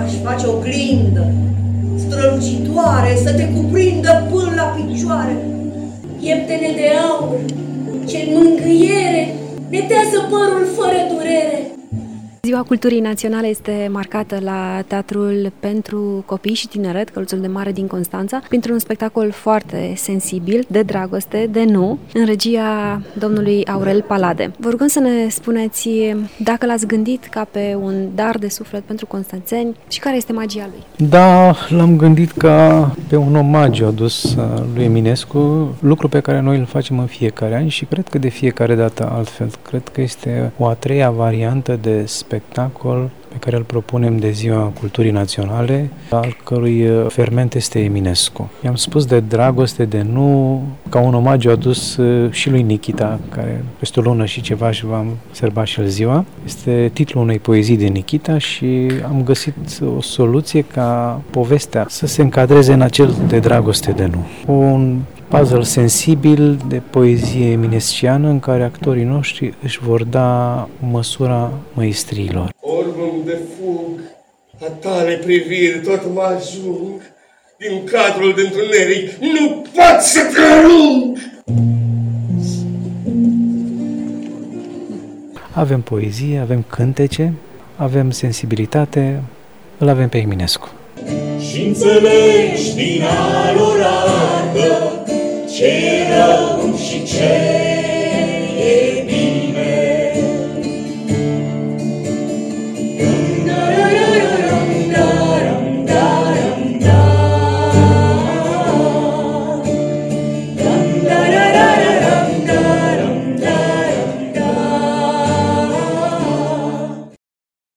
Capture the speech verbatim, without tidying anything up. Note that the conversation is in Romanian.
aș face o glindă strălucitoare să te cuprindă până la picioare. Ieptene de aur, ce mângâiere, netează părul fără durere. Ziua Culturii Naționale este marcată la Teatrul pentru Copii și Tineret, Căluțul de Mare din Constanța, printr-un spectacol foarte sensibil, de dragoste, de nu, în regia domnului Aurel Palade. Vă rugăm să ne spuneți dacă l-ați gândit ca pe un dar de suflet pentru constanțeni și care este magia lui. Da, l-am gândit ca pe un omagiu adus lui Eminescu, lucru pe care noi îl facem în fiecare an și cred că de fiecare dată altfel. Cred că este o a treia variantă de spectacol pe care îl propunem de Ziua Culturii Naționale, al cărui ferment este Eminescu. I-am spus de dragoste, de nu, ca un omagiu adus și lui Nikita, care peste o lună și ceva și v-am sărbat și el ziua. Este titlul unei poezii de Nikita și am găsit o soluție ca povestea să se încadreze în acel de dragoste, de nu. Un puzzle sensibil de poezie eminesciană în care actorii noștri își vor da măsura măistriilor. Orbul de fug, a tale priviri tot mă ajung, din cadrul de întuneric nu pot să te arunc! Avem poezie, avem cântece, avem sensibilitate, îl avem pe Eminescu. Și înțelegi din alurată ce rău și ce